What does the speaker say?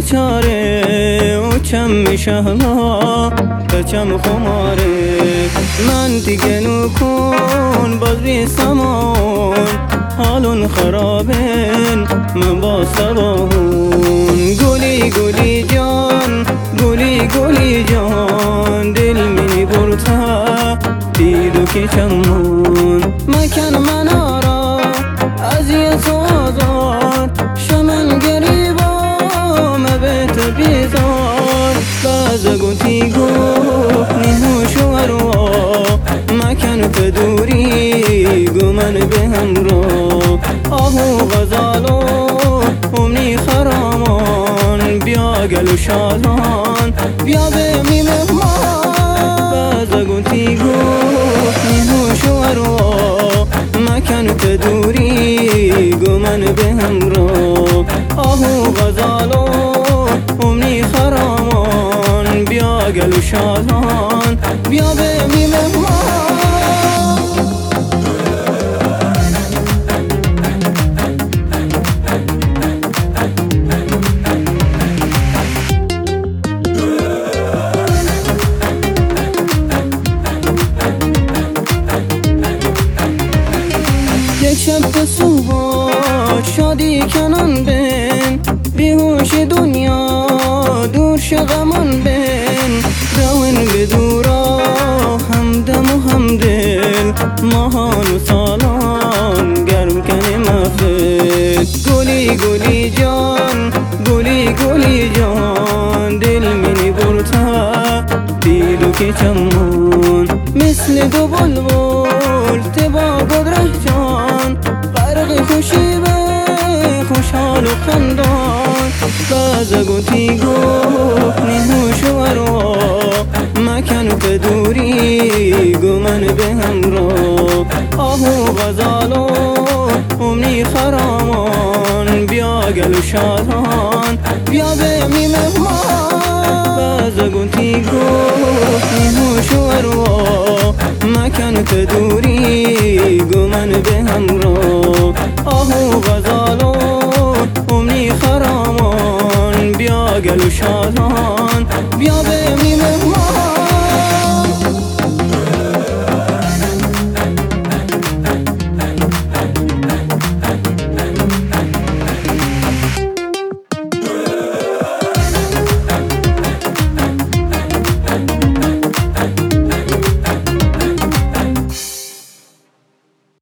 بیچاره او کم میشه بچم خماره من دیگه نکن باز بی سمان حالون خرابن من با سباهون گلی گلی جان گلی گلی جان دل منی برتا دیدو که چمون مکن من آرا از یه سوزار شمن گریبا مبت بیزار باز گوتی گفت نیهو شوروا مکن فدوری گمن به همراه آهو غزالو امنی خرامان بیا گلو شادان بیا به می مهمان باز گوتی گفت نیهو شوروا مکن فدوری گمن به همراه آهو غزالو امنی خرامان بیا گلو شادان بیا به می مهمان یک شب به صبح شادی کنان بین بیهوش دنیا دور شغمان بین روین به دورا همدم و همدل ماهان و سالان گرم کنه مفت گلی گلی جان گلی گلی جان دل منی برتا دیدو که چمون مثل دو بلبل تبا قدره جان غرق خوشی به خوشحال و خندان باز گوتی گفت نیهو شوروا مکن فدوری گمن به همراه آهو غزالو امنی خرامان بیا گلو شادان بیا به می مهمان باز گوتی گفت